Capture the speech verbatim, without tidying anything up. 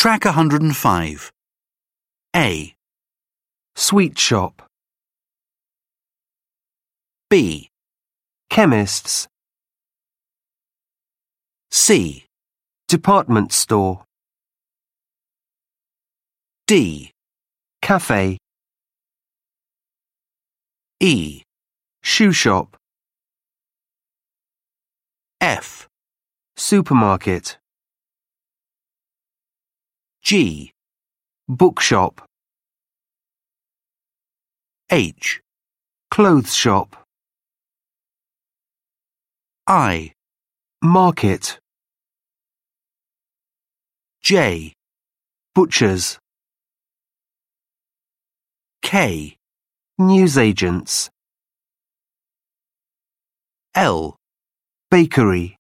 Track one hundred five. A. Sweet shop. B. Chemists. C. Department store. D. Cafe. E. Shoe shop. F. Supermarket. G. Bookshop. H. Clothes shop. I. Market. J. Butchers. K. Newsagents. L. Bakery.